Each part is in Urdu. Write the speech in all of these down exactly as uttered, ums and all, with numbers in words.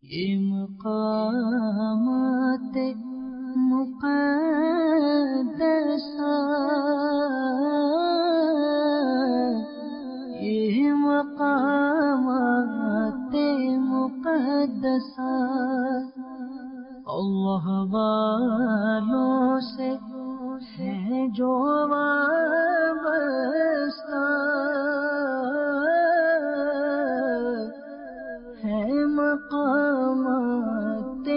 یہ مقامات مقدسہ، یہ مقامات مقدسہ اللہ والوں سے ہے جو وابستہ، ہے مقامات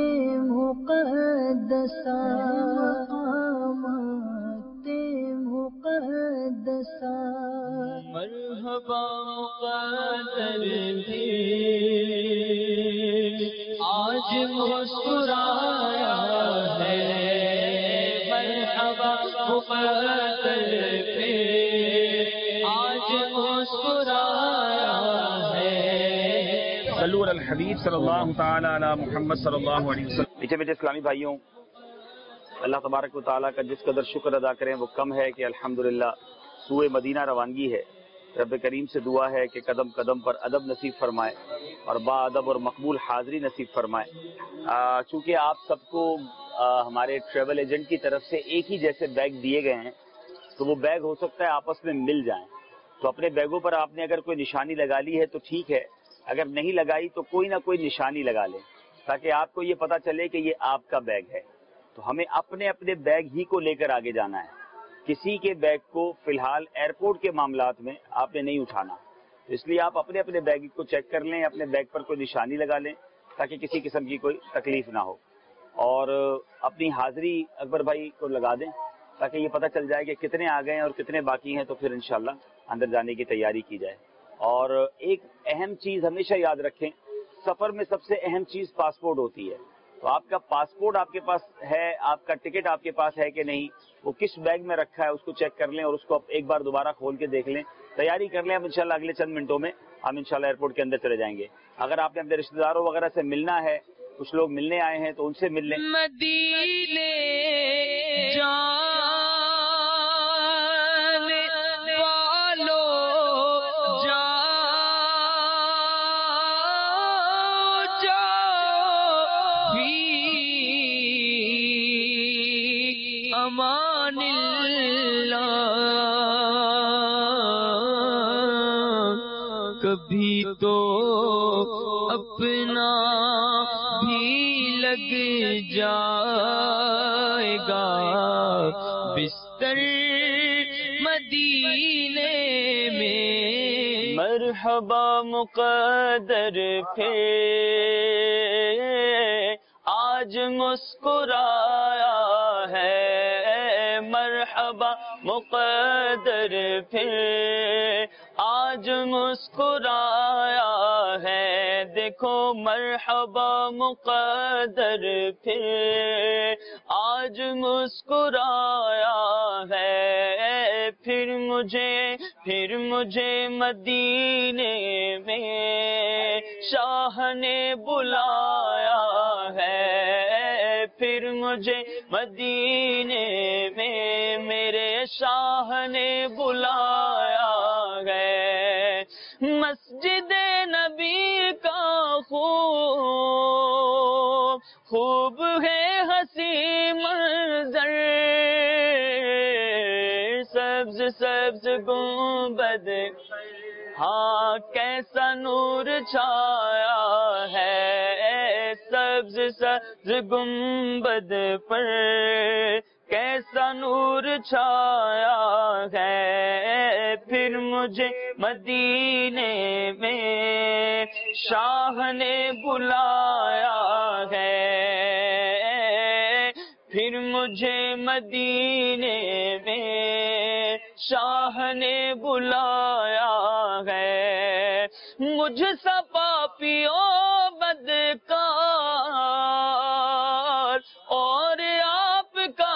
مقدسہ، مقامات مقدسہ۔ مرحبا مقدر بھی آج مسکرایا ہے، مرحبا مقدر بھی آج مسکرایا ہے۔ صلو علی الحبیب صلی اللہ تعالی علی محمد صلی اللہ علیہ وسلم۔ میٹھے میٹھے اسلامی بھائیوں، اللہ تبارک و تعالیٰ کا جس قدر شکر ادا کریں وہ کم ہے کہ الحمدللہ سوئے مدینہ روانگی ہے۔ رب کریم سے دعا ہے کہ قدم قدم پر ادب نصیب فرمائے اور با ادب اور مقبول حاضری نصیب فرمائے۔ چونکہ آپ سب کو آ, ہمارے ٹریول ایجنٹ کی طرف سے ایک ہی جیسے بیگ دیے گئے ہیں، تو وہ بیگ ہو سکتا ہے آپس میں مل جائیں، تو اپنے بیگوں پر آپ نے اگر کوئی نشانی لگا لی ہے تو ٹھیک ہے، اگر نہیں لگائی تو کوئی نہ کوئی نشانی لگا لیں تاکہ آپ کو یہ پتا چلے کہ یہ آپ کا بیگ ہے۔ تو ہمیں اپنے اپنے بیگ ہی کو لے کر آگے جانا ہے، کسی کے بیگ کو فی الحال ایئرپورٹ کے معاملات میں آپ نے نہیں اٹھانا، تو اس لیے آپ اپنے اپنے بیگ کو چیک کر لیں، اپنے بیگ پر کوئی نشانی لگا لیں تاکہ کسی قسم کی کوئی تکلیف نہ ہو، اور اپنی حاضری اکبر بھائی کو لگا دیں تاکہ یہ پتہ چل جائے کہ کتنے آ گئے ہیں اور کتنے باقی ہیں، تو پھر انشاءاللہ اندر جانے کی تیاری کی جائے۔ اور ایک اہم چیز ہمیشہ یاد رکھیں، سفر میں سب سے اہم چیز پاسپورٹ ہوتی ہے، تو آپ کا پاسپورٹ آپ کے پاس ہے، آپ کا ٹکٹ آپ کے پاس ہے کہ نہیں، وہ کس بیگ میں رکھا ہے اس کو چیک کر لیں اور اس کو ایک بار دوبارہ کھول کے دیکھ لیں، تیاری کر لیں۔ اب انشاءاللہ اگلے چند منٹوں میں ہم انشاءاللہ ایئرپورٹ کے اندر چلے جائیں گے۔ اگر آپ نے اپنے رشتہ داروں وغیرہ سے ملنا ہے، کچھ لوگ ملنے آئے ہیں تو ان سے مل لیں۔ مدینے جان والو جاؤ جاؤ فی امان اللہ، کبھی تو اپنا بھی لگ جائے گا بستر مدینے میں۔ مرحبا مقدر پھر آج مسکرایا ہے، مرحبا مقدر پھر آج مسکرایا ہے، دیکھو مرحبا مقدر پھر آج مسکرایا ہے، پھر مجھے پھر مجھے مدینے میں شاہ نے بلایا ہے، پھر مجھے مدینے میں میرے شاہ نے بلایا ہے۔ مسجد نبی کا خوب خوب ہے حسی منظر، سبز سبز گنبد ہاں کیسا نور چھایا ہے، سبز سبز گنبد پر کیسا نور چھایا ہے، پھر مجھے مدینے میں شاہ نے بلایا ہے، پھر مجھے مدینے میں شاہ نے بلایا ہے۔ مجھ سا پاپیوں بدکار اور آپ کا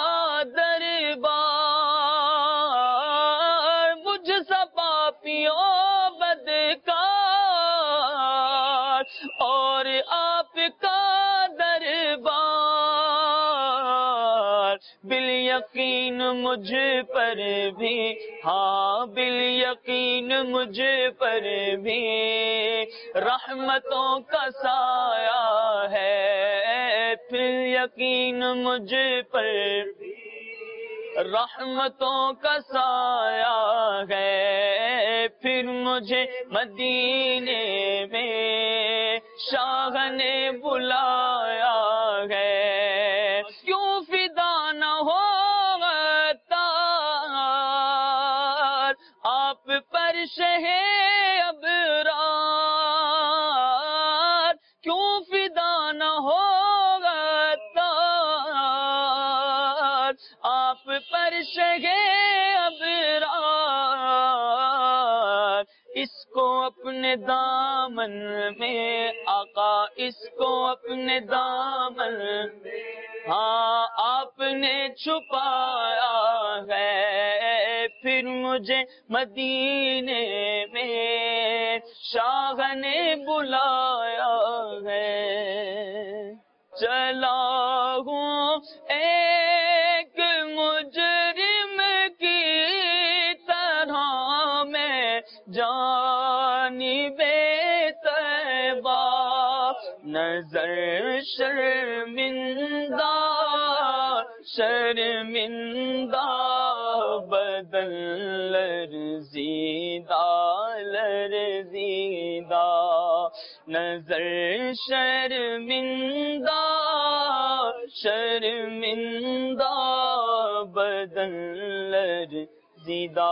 دربار، مجھ سا پاپیوں بدکار اور آپ کا دربار، بالیقین مجھ پر بھی ہاں بالیقین مجھ پر بھی رحمتوں کا سایہ یقین مجھ پر رحمتوں کا سایہ ہے، پھر مجھے مدینے میں شاہ نے بلایا ہے، کیوں فدا نہ ہوتا آپ پر شہ ابرار، کیوں فدا نہ ہوتا آپ پر شہ ابرار، اس کو اپنے دامن میں آقا، اس کو اپنے دامن میں ہاں آپ نے چھپایا ہے، پھر مجھے مدینے میں شاہ نے بلایا ہے، چلا ہوں ایک مجرم کی طرح میں جانب طیبہ، نظر شرمندہ شرمندہ بدن لرزیدہ لرزیدہ، نظر شرمندہ شرمندہ بدن لرزیدہ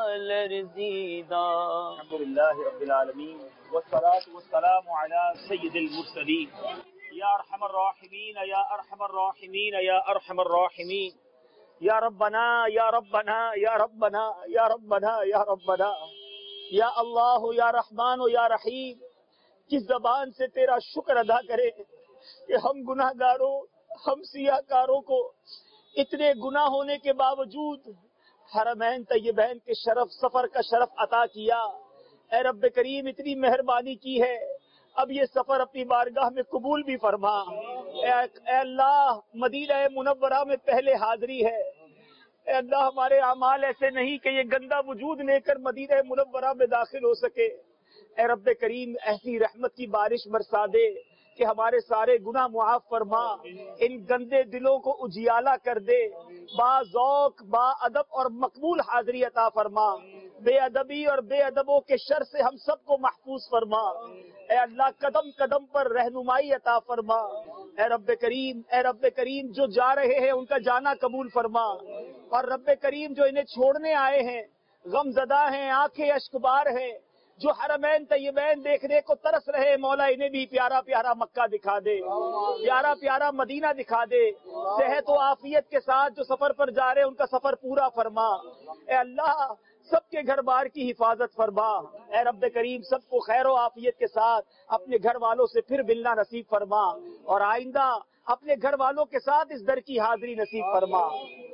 لرزیدہ۔ الحمدللہ رب العالمین والصلاة والسلام علی سید المرسلین، یا ارحم الراحمین یا ارحم الراحمین یا ارحم الراحمین، یا ربنا یا ربنا یا ربنا یا ربنا یا ربنا، یا اللہ یا رحمان یا رحیم، کس زبان سے تیرا شکر ادا کرے کہ ہم گناہ گاروں، ہم سیاہ کاروں کو اتنے گناہ ہونے کے باوجود حرمین طیبین کے شرف سفر کا شرف عطا کیا۔ اے رب کریم اتنی مہربانی کی ہے، اب یہ سفر اپنی بارگاہ میں قبول بھی فرما۔ اے اللہ مدینہ منورہ میں پہلے حاضری ہے، اے اللہ ہمارے اعمال ایسے نہیں کہ یہ گندا وجود لے کر مدینہ منورہ میں داخل ہو سکے۔ اے رب کریم ایسی رحمت کی بارش برسا دے کہ ہمارے سارے گناہ معاف فرما، ان گندے دلوں کو اجیالہ کر دے، با ذوق با ادب اور مقبول حاضری عطا فرما، بے ادبی اور بے ادبوں کے شر سے ہم سب کو محفوظ فرما۔ اے اللہ قدم قدم پر رہنمائی عطا فرما۔ اے رب کریم اے رب کریم جو جا رہے ہیں ان کا جانا قبول فرما، اور رب کریم جو انہیں چھوڑنے آئے ہیں غم زدہ ہیں، آنکھیں اشکبار ہیں، جو حرمین طیبین دیکھنے کو ترس رہے، مولا انہیں بھی پیارا پیارا مکہ دکھا دے، پیارا پیارا مدینہ دکھا دے، صحت و عافیت کے ساتھ جو سفر پر جا رہے ان کا سفر پورا فرما۔ اے اللہ سب کے گھر بار کی حفاظت فرما۔ اے رب کریم سب کو خیر و عافیت کے ساتھ اپنے گھر والوں سے پھر ملنا نصیب فرما، اور آئندہ اپنے گھر والوں کے ساتھ اس در کی حاضری نصیب فرما۔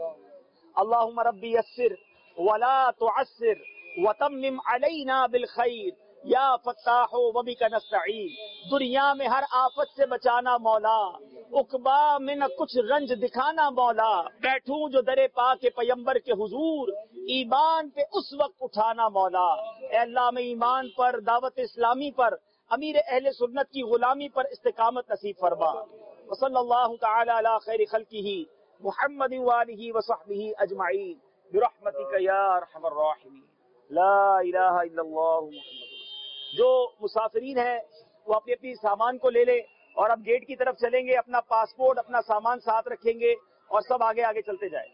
اللہم ربی یسر ولا تعسر وتمم علینا بالخیر یا فتاح وبک نستعین، دنیا میں ہر آفت سے بچانا مولا، عقبا میں نہ کچھ رنج دکھانا مولا، بیٹھوں جو درے پاک کے پیمبر کے حضور، ایمان پہ اس وقت اٹھانا مولا۔ اے اللہ میں ایمان پر، دعوت اسلامی پر، امیر اہل سنت کی غلامی پر استقامت نصیب فرما۔ وصلی اللہ تعالی علی خیر خلقہ محمد وآلہ وصحبہ اجمعین برحمتک یا ارحم الراحمین، لا الہ الا اللہ محمد۔ جو مسافرین ہیں وہ اپنی اپنی سامان کو لے لیں، اور اب گیٹ کی طرف چلیں گے، اپنا پاسپورٹ اپنا سامان ساتھ رکھیں گے اور سب آگے آگے چلتے جائیں۔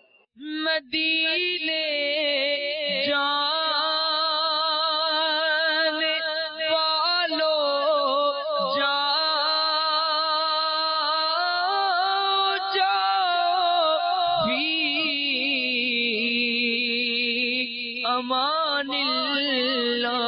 مدینے جان والو جاؤ جاؤ فی امان اللہ۔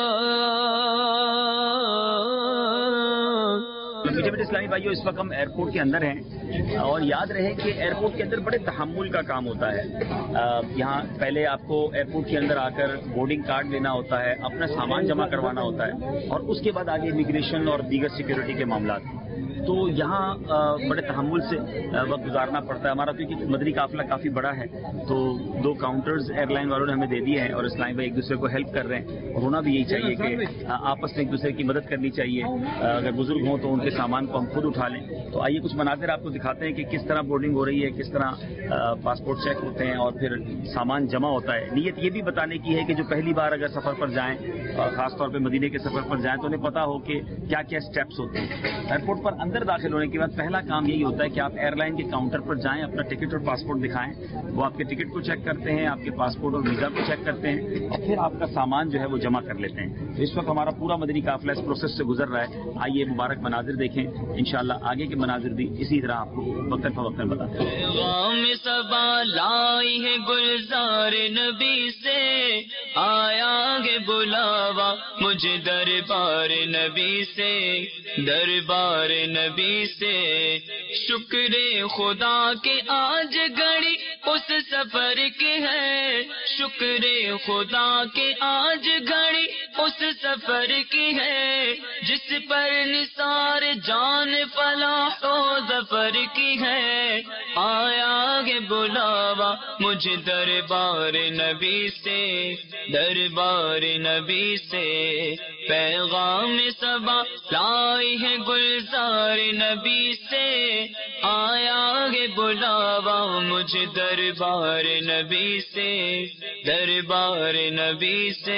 میٹھے میٹھے اسلامی بھائیو، اس وقت ہم ایئرپورٹ کے اندر ہیں، اور یاد رہے کہ ایئرپورٹ کے اندر بڑے تحمل کا کام ہوتا ہے۔ یہاں پہلے آپ کو ایئرپورٹ کے اندر آ کر بورڈنگ کارڈ لینا ہوتا ہے، اپنا سامان جمع کروانا ہوتا ہے، اور اس کے بعد آگے امیگریشن اور دیگر سیکیورٹی کے معاملات۔ تو یہاں بڑے تحمل سے وقت گزارنا پڑتا ہے ہمارا، کیونکہ مدنی قافلہ کافی بڑا ہے، تو دو کاؤنٹرز ایئر لائن والوں نے ہمیں دے دیے ہیں اور اسلامی بھائی ایک دوسرے کو ہیلپ کر رہے ہیں، اور ہونا بھی یہی چاہیے کہ آپس میں ایک دوسرے کی مدد کرنی چاہیے، اگر بزرگ ہوں تو ان کے سامان کو ہم خود اٹھا لیں۔ تو آئیے کچھ مناظر آپ کو دکھاتے ہیں کہ کس طرح بورڈنگ ہو رہی ہے، کس طرح پاسپورٹ چیک ہوتے ہیں اور پھر سامان جمع ہوتا ہے۔ نیت یہ بھی بتانے کی ہے کہ جو پہلی بار اگر سفر پر جائیں، خاص طور پہ مدینے کے سفر پر جائیں، تو انہیں پتا ہو کہ کیا کیا اسٹیپس ہوتے ہیں۔ ایئرپورٹ پر اندر داخل ہونے کے بعد پہلا کام یہی ہوتا ہے کہ آپ ایئر لائن کے کاؤنٹر پر جائیں، اپنا ٹکٹ اور پاسپورٹ دکھائیں، وہ آپ کے ٹکٹ کو چیک کرتے ہیں، آپ کے پاسپورٹ اور ویزا کو چیک کرتے ہیں، اور پھر آپ کا سامان جو ہے وہ جمع کر لیتے ہیں۔ تو اس وقت ہمارا پورا مدنی قافلہ اس پروسیس سے گزر رہا ہے۔ آئیے مبارک مناظر دیکھیں، انشاءاللہ آگے کے مناظر بھی اسی طرح آپ کو وقتاً فوقتاً بتاتے ہیں۔ پیغام صبا لائی ہے گلزار نبی سے، آیا گے بلاوا مجھے دربار نبی سے، دربار نبی سے۔ شکر خدا کے آج گھڑی اس سفر کی ہے، شکر خدا کے آج گھڑی اس سفر کی ہے، جس پر نثار جان فلاح و ظفر کی ہے۔ آیا گے بلاوا مجھے دربار نبی سے، دربار نبی سے۔ پیغام صبا لائی ہے گلزار نبی سے، آیا گے بلاوا مجھے دربار نبی سے، دربار نبی سے۔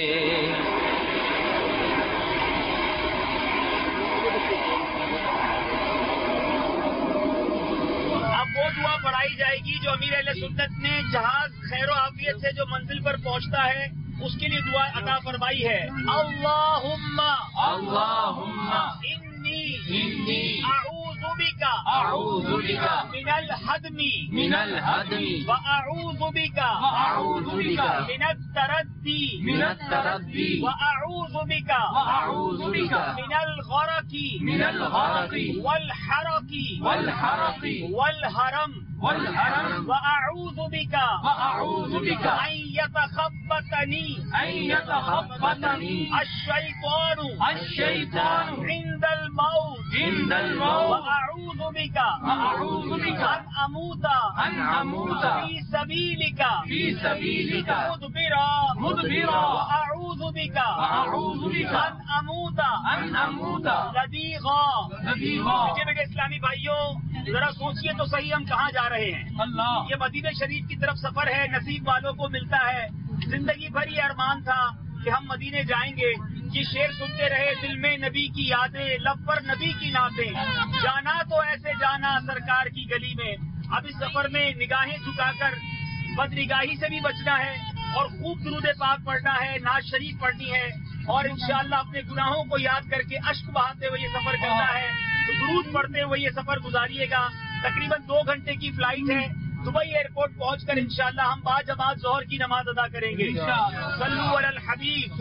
دعا پڑھائی جائے گی جو امیر اہل سنت نے جہاز خیر و عافیت سے جو منزل پر پہنچتا ہے اس کے لیے دعا عطا فرمائی ہے۔ اللہم اللہم انی انی اعوذ بک اعوذ بک من الہدم من الہدم واعوذ بک واعوذ بک من التردی من التردی واعوذ بک واعوذ بک من الغرق من الغرق والحرق والحرق والحرم والحرم واعوذ بک واعوذ بک ان يتخبطني ان يتخبطني الشيطان الشيطان عند الموت عند الموت واعوذ بک واعوذ بک ان اموت ان اموت في سبيلك في سبيلك مدبرا مدبرا واعوذ بک واعوذ بک ان اموت ان اموت لديغا لديغا۔ میٹھے میٹھے اسلامی بھائیوں، ذرا سوچئے تو صحیح ہم کہاں جا رہے ہیں۔ اللہ، یہ مدینہ شریف کی طرف سفر ہے، نصیب والوں کو ملتا ہے۔ زندگی بھر یہ ارمان تھا کہ ہم مدینے جائیں گے، یہ شعر سنتے رہے، دل میں نبی کی یادیں، لب پر نبی کی نعتیں، جانا تو ایسے جانا سرکار کی گلی میں۔ اب اس سفر میں نگاہیں جھکا کر بد نگاہی سے بھی بچنا ہے، اور خوب درود پاک پڑھنا ہے، نعت شریف پڑھنی ہے، اور انشاءاللہ اپنے گناہوں کو یاد کر کے اشک بہاتے ہوئے یہ سفر کرنا ہے۔ تو درود پڑھتے ہوئے یہ سفر گزاریے گا۔ تقریباً دو گھنٹے کی فلائٹ ہے۔ دبئی ایئرپورٹ پہنچ کر انشاءاللہ ہم با جماعت ظہر کی نماز ادا کریں گے۔ صلو علی الحبیب۔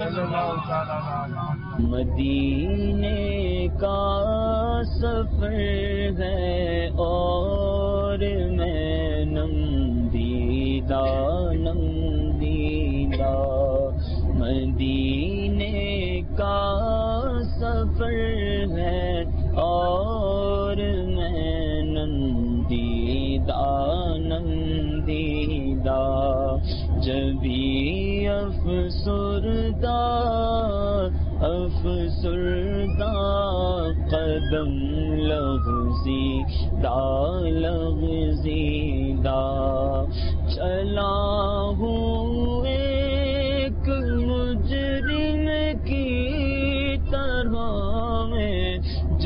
مدینے کا سفر ہے اور میں نم دیدہ نم دیدہ، مدینے کا سفر ہے اور میں نم دیدہ نم دیدہ، جبھی افسردہ افسردہ قدم لغزیدہ لغزیدہ، چلا ہوں ایک مجرم کی طرح میں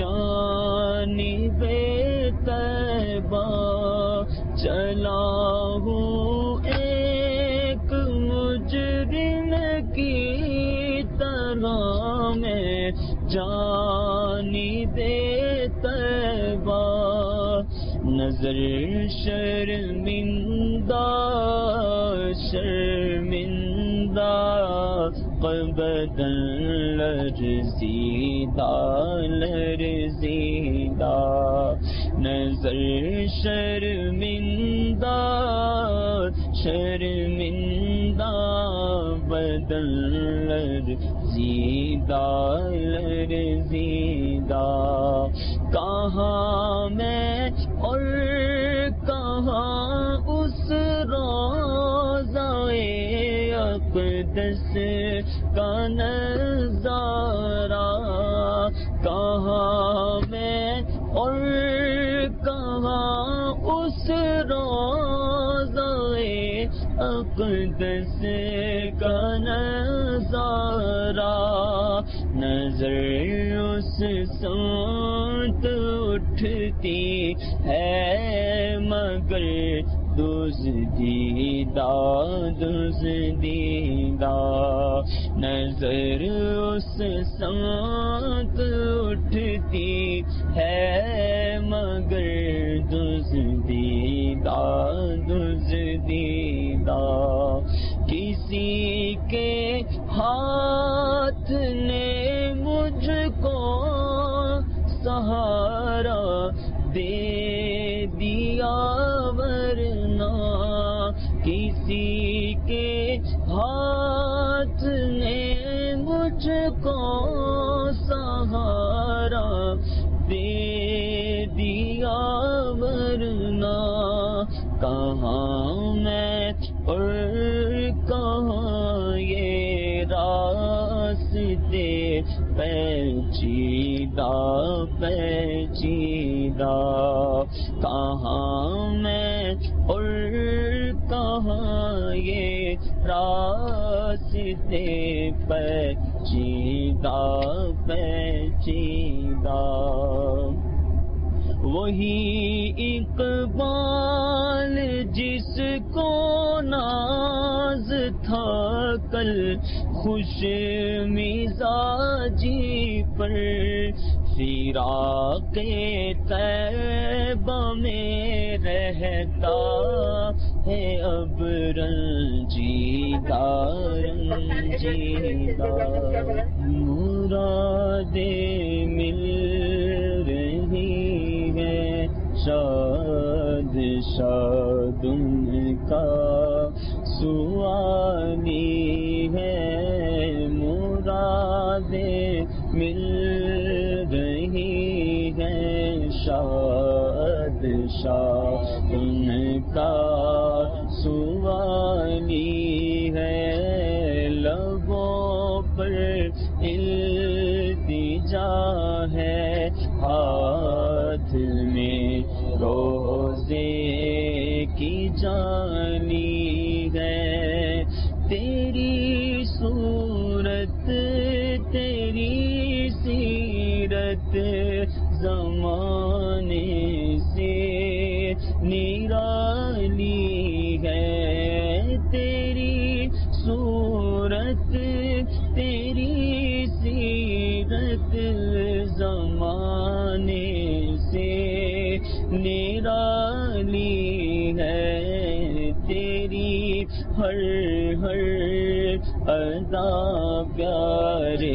جانب طیبہ، چلا ہوں ایک مجرم کی طرح میں جانب طیبہ، نظر شرمندہ شرمندہ بدن لرزیدہ لرزیدہ، نظر شرمندہ شرمندہ بدن لرزیدہ لرزیدہ، کہاں میں اور کہاں اس روضہ اقدس کا نظارہ، کہاں میں اور کہاں اس روضہ اقدس کا نظارہ، نظر اس سمت اٹھتی ہے مگر دزدیدہ دزدیدہ، نظر اس سمت اٹھتی ہے مگر دزدیدہ دزدیدہ، کسی کے ہاتھ نے مجھ کو سہارا دے دیا، ورنہ کسی کے ہاتھ نے مجھ کو سہارا دے دیا، ورنہ کہاں میں اور کہاں یہ راستے پیچیدہ پیچیدہ، کہاں میں اور کہاں یہ راستے پیچیدہ پیچیدہ، وہی اقبال جس کو ناز تھا کل خوش مزاجی پر، فراق طیبہ میں رہتا ہے اب رنجیدہ رنجیدہ، مرادیں مل رہی ہے شاد شاد ان کا سوالی ہے، مرادیں مل رہی ہے شاد شاد ان کا سوالی ہے، لبوں پر التجا ہے، ہاتھ میں روزے کی جالی ہے، تیری صورت تیری سیرت زمانے سے نرالی ہے، تیری صورت تیری سیرت زمانے سے نرالی ہے، تیری ہر ہر ادا پیارے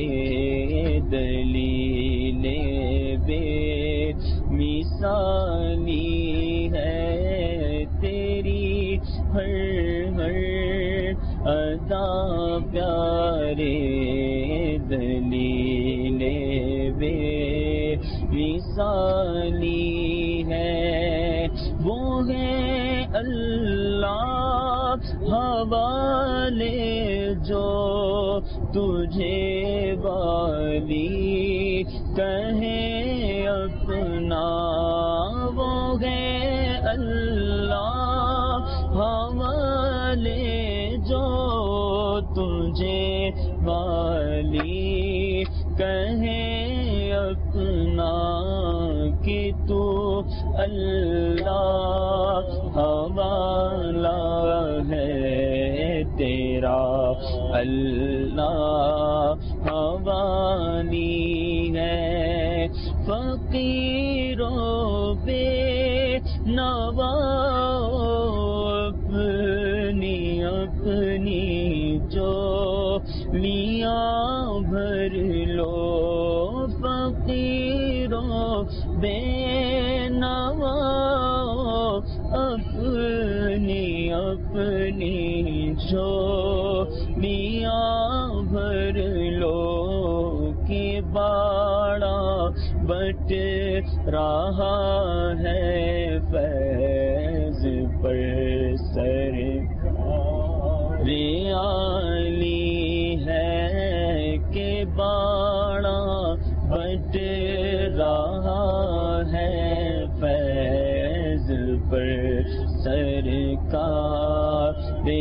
دلیل بے مثالی ہے، تیری ہر ہر ادا پیارے دلیل بے مثالی ہے، وہ ہے اللہ حوالے جو تجھے والی کہے اپنا، وہ ہے اللہ حوالے جو تجھے والی کہے اپنا، کہ تو اللہ حوالہ ہے تیرا، اللہ حوالی ہے، فقیروں بے نوا اپنی اپنی جو لیاں بھر لو، فقیروں بے نوا اپنی اپنی جو لیاں بھر لو، کہ باڑا بٹ رہا ہے فیض پر سرکار عالی ہے کہ باڑا بٹ رہا ہے فیض پر سرکار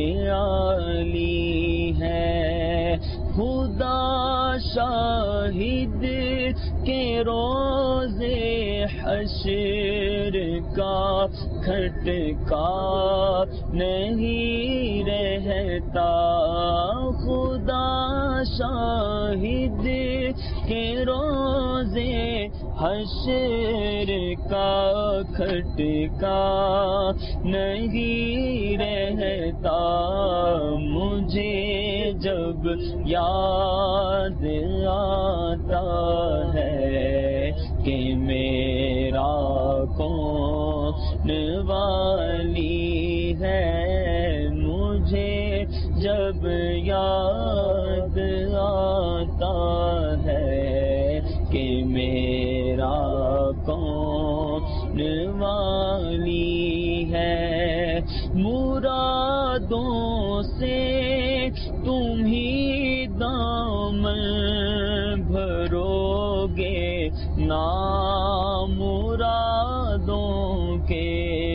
عالی ہے خدا شاہد کے روزے حشر کا کھٹکا نہیں رہتا خدا شاہد کے روزے حشر کا کھٹکا نہیں رہتا مجھے جب یاد آتا ہے کہ میرا کون والی ہے مجھے جب یاد آتا ہے کہ میرا کون والی ہے مرادوں سے تم ہی دامن بھرو گے نامرادوں کے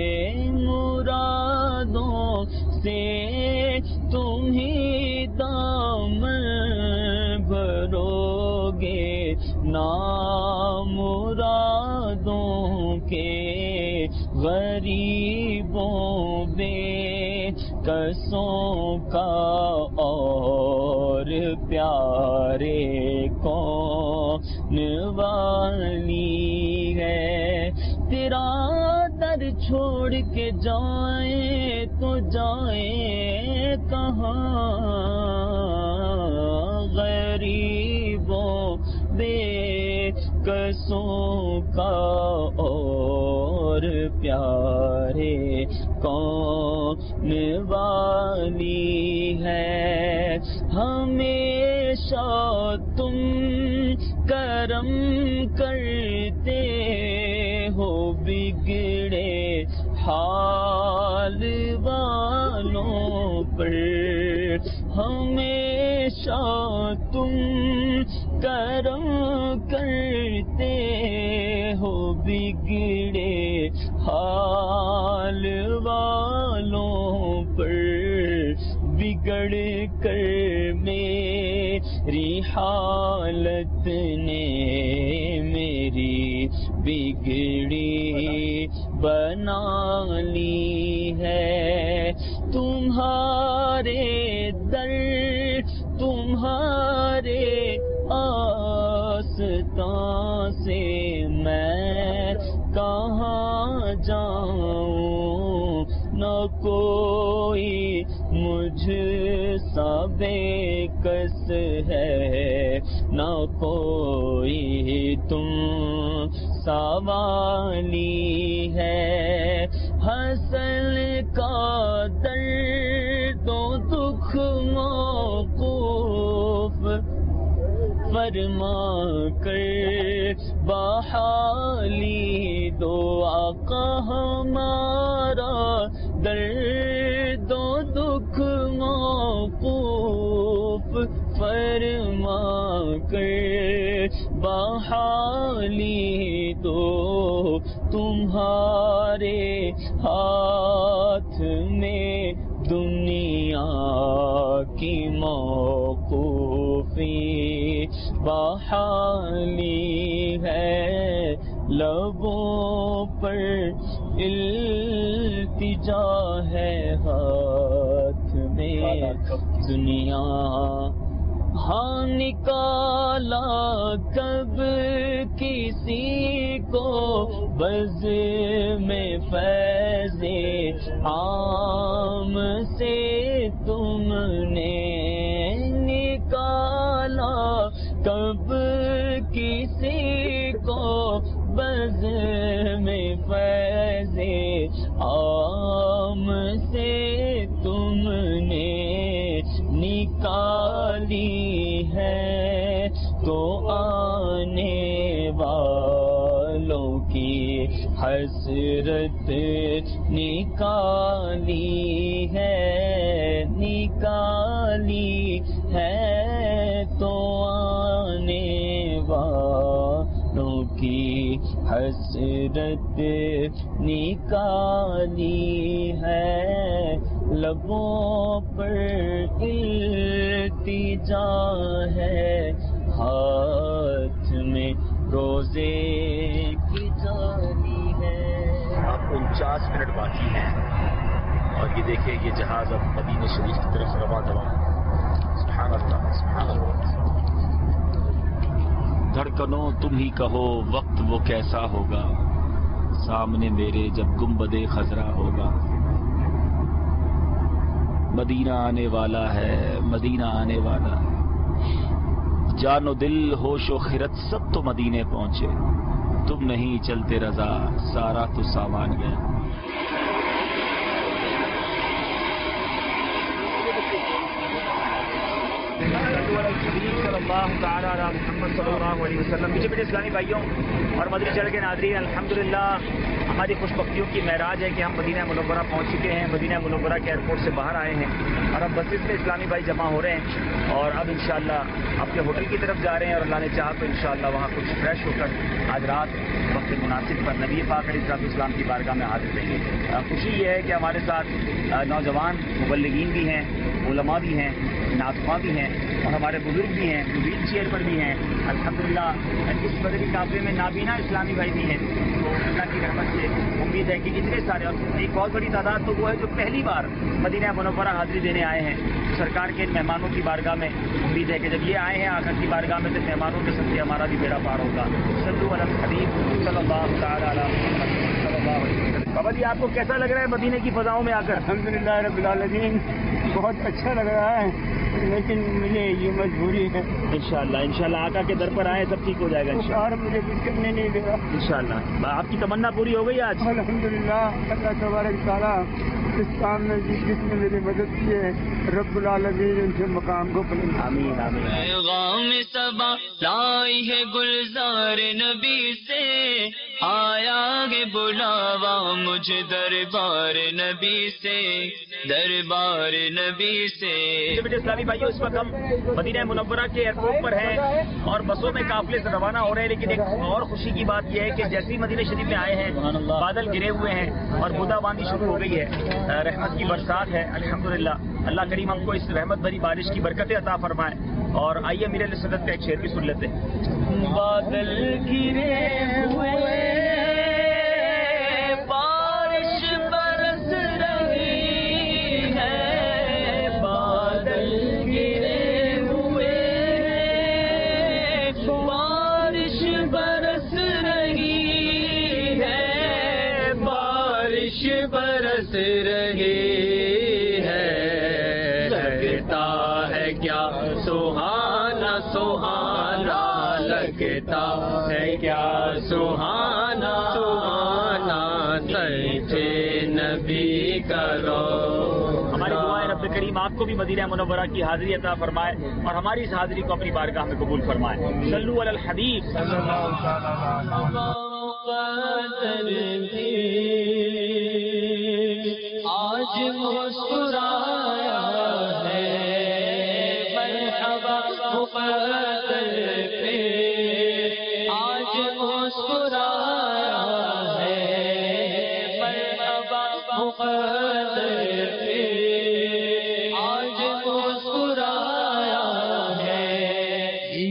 مرادوں سے تم ہی دامن بھرو گے نامرادوں کے غریبوں بے کسوں کا اور پیارے کون والی ہے تیرا در چھوڑ کے جائیں تو جائیں کہاں غریبوں بے کسوں کا اور پیارے کون والی ہے ہمیشہ تم کرم کرتے ہو بگڑے حال والوں پر ہمیشہ تم کرم کرتے ہو بگڑے حال والوں پر بگڑ کر میری حالت نے میری بگڑی بنا لی ہے تمہارے در تمہارے آستان سے میں کہاں جاؤں نہ کوئی مجھ سا بے کس ہے نہ کوئی تم سا والی ہے حسن کا درد و دکھ موقوف فرما کر بحالی دو آقا ہمارا درد و دکھ موقوف فرما کر بحالی دو تمہارے ہاتھ میں دنیا کی موقوفی بحالی ہے لبوں پر التجا ہے ہاتھ میں دنیا ہاں نکالا کب کسی کو بز میں فیض عام سے تم نے نکالا کب کسی کو بز میں فیض عام سے تم نے نکالی ہے تو آنے والوں کی حسرت نکالی ہے نکالی ہے تو آنے والوں کی حسرت نکالی ہے لبوں پر التجا ہے ہاتھ میں روزے کی جالی ہے. آپ کو انچاس منٹ باقی ہیں اور یہ دیکھیں یہ جہاز اب مدینہ شریف کی طرف رواں دواں. سبحان اللہ سبحان اللہ. دھڑکنوں تم ہی کہو وقت وہ کیسا ہوگا سامنے میرے جب گنبد خضرا ہوگا. مدینہ آنے والا ہے مدینہ آنے والا ہے. جان و دل ہوش و خرد سب تو مدینے پہنچے تم نہیں چلتے رضا سارا تو سامان گیا. صلی اللہ تعالیٰ علی محمد صلی اللہ علیہ وسلم. پیچھے پیچھے اسلامی بھائیوں اور مدنی چڑھ کے ناظرین الحمدللہ ہماری خوش بختیوں کی معراج ہے کہ ہم مدینہ منورہ پہنچ چکے ہیں. مدینہ منورہ کے ایئرپورٹ سے باہر آئے ہیں اور اب بسز میں اسلامی بھائی جمع ہو رہے ہیں اور اب انشاءاللہ اپنے ہوٹل کی طرف جا رہے ہیں اور اللہ نے چاہا تو انشاءاللہ وہاں کچھ فریش ہو کر آج رات وقت مناسب پر نبی پاک علیہ الصلوۃ والسلام کی بارگاہ میں حاضر رہیں گے. خوشی یہ ہے کہ ہمارے ساتھ نوجوان مبلغین بھی ہیں علماء بھی ہیں ناطقاں بھی ہیں اور ہمارے بزرگ بھی ہیں ویل چیئر پر بھی ہیں. الحمدللہ اس بدری قافلے میں نابینا اسلامی بھائی بھی ہیں. تو اللہ کی رحمت سے امید ہے کہ اتنے سارے اور ایک بہت بڑی تعداد تو وہ ہے جو پہلی بار مدینہ منورہ حاضری دینے آئے ہیں. سرکار کے ان مہمانوں کی بارگاہ میں امید ہے کہ جب یہ آئے ہیں آقا کی بارگاہ میں تو مہمانوں کے سب سے ہمارا بھی بیڑا پار ہوگا. صلو علی الحبیب صلی اللہ تعالیٰ علی محمد صلی اللہ علیہ وسلم. بابا جی آپ کو کیسا لگ رہا ہے مدینے کی فضاؤں میں آ کر؟ الحمدللہ رب العالمین بہت اچھا لگ رہا ہے لیکن مجھے یہ مجبوری ہے. انشاءاللہ انشاءاللہ آقا کے در پر آئے سب ٹھیک ہو جائے گا انشاءاللہ. مجھے کچھ کرنے نہیں دے گا انشاءاللہ. آپ کی تمنا پوری ہو گئی آج؟ الحمدللہ اللہ تبارک تعالیٰ اس کام میں جس نے میری مدد کی ہے رب العالمین ان سے مقام کو بلند. آمین آمین. پیغام صبا لائی ہے گلزار نبی سے آیا ہے بلاوا مجھے دربار نبی سے دربار نبی سے. اسلامی بھائیوں اس وقت ہم مدینہ منورہ کے ایئرپورٹ پر ہیں اور بسوں میں قافلے سے روانہ ہو رہے ہیں. لیکن ایک اور خوشی کی بات یہ ہے کہ جیسے ہی مدینہ شریف میں آئے ہیں بادل گرے ہوئے ہیں اور بوندہ باندی شروع ہو گئی ہے. رحمت کی برسات ہے الحمدللہ. اللہ کریم ہم کو اس رحمت بھری بارش کی برکتیں عطا فرمائے. اور آئیے میرے صدق کا ایک شعر بھی سن لیتے ہیں. بادل گرے ہوئے بارش برس رہی ہے بادل گرے ہوئے بارش برس رہی ہے بارش برس رہی ہے لگتا ہے کیا سہانا سہانا لگتا ہے کیا سہانا سہانا سچے نبی کرو. ہماری دعائیں رب کریم آپ کو بھی مدینہ منورہ کی حاضری عطا فرمائے اور ہماری اس حاضری کو اپنی بارگاہ میں قبول فرمائے. صلو علی الحبیب. آج مسکرایا ہے مرحبا مقدر پہ آج مسکرایا ہے مرحبا مقدر پہ آج مسکرایا ہے. یہ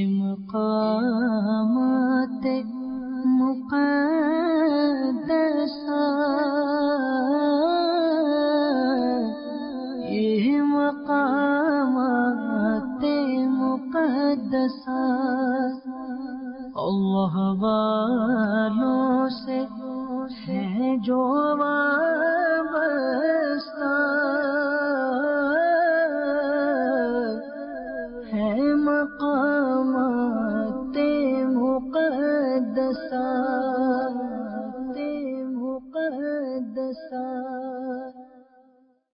مقامات مقدسہ یہ مقامات مقدسہ اللہ